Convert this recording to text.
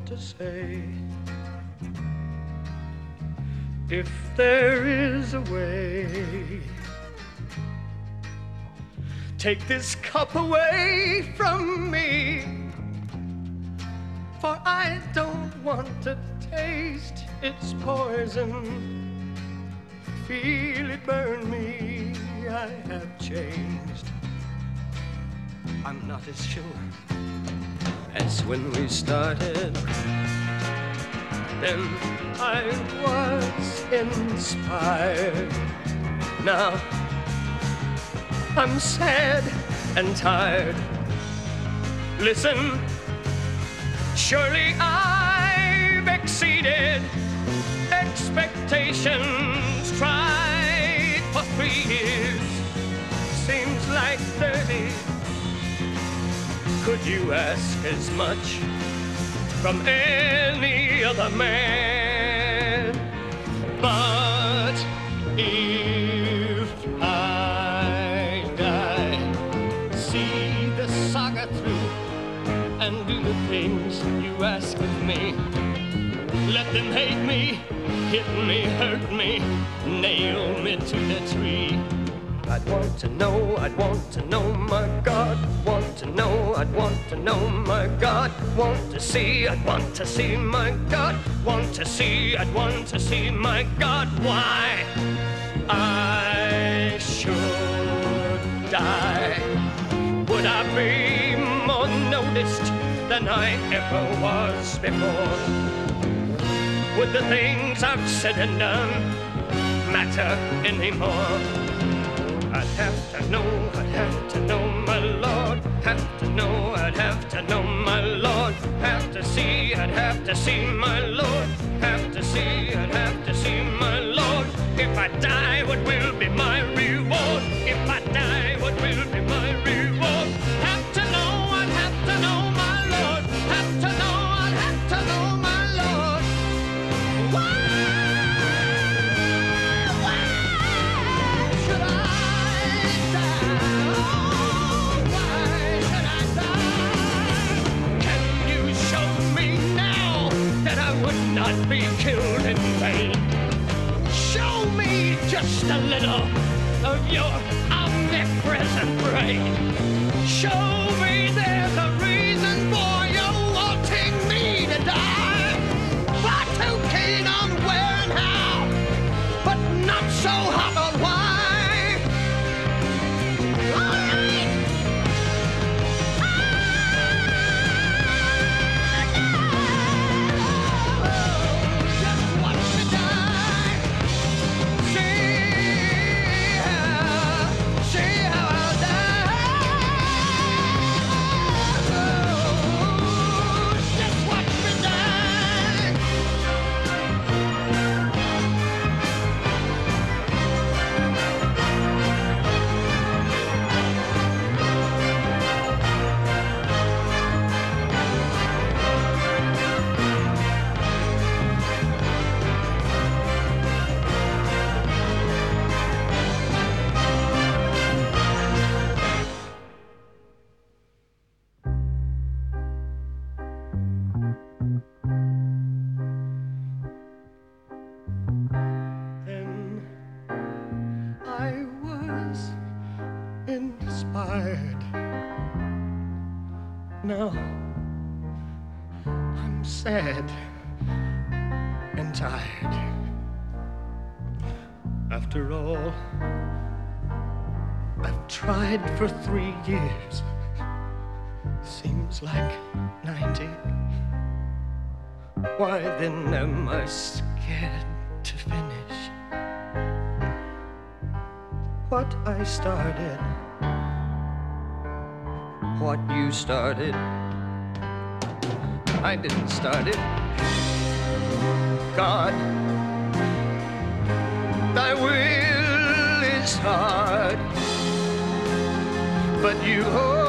to say. If there is a way, take this cup away from me, for I don't want to taste its poison. Feel it burn me, I have changed. I'm not as sure as when we started. Then I was inspired. Now I'm sad and tired. Listen, surely I've exceeded expectations. Tried for 3 years, seems like 30. Could you ask as much from any other man? But if I die, see the saga through and do the things you ask of me. Let them hate me, hit me, hurt me, nail me to the tree. I'd want to know, my God. Want to know, I'd want to know, my God. Want to see, I'd want to see, my God. Want to see, I'd want to see, my God. Why I should die? Would I be more noticed than I ever was before? Would the things I've said and done matter anymore? I'd have to know, my Lord. Have to know, I'd have to know, my Lord. Have to see, I'd have to see, my Lord. Have to see, I'd have to see, my Lord. If I die, what will be my reward? If I die, what will be my reward? Have to know, I'd have to know, my Lord. Have to know, I'd have to know, my Lord. Why should I? Not be killed in vain. Show me just a little of your omnipresent brain. Show me there's a reason for you wanting me to die. Far too keen on where and how, but not so hot on why. Now I'm sad and tired. After all, I've tried for 3 years. Seems like 90. Why then am I scared to finish what I started? What you started, I didn't start it. God, thy will is hard, but you hold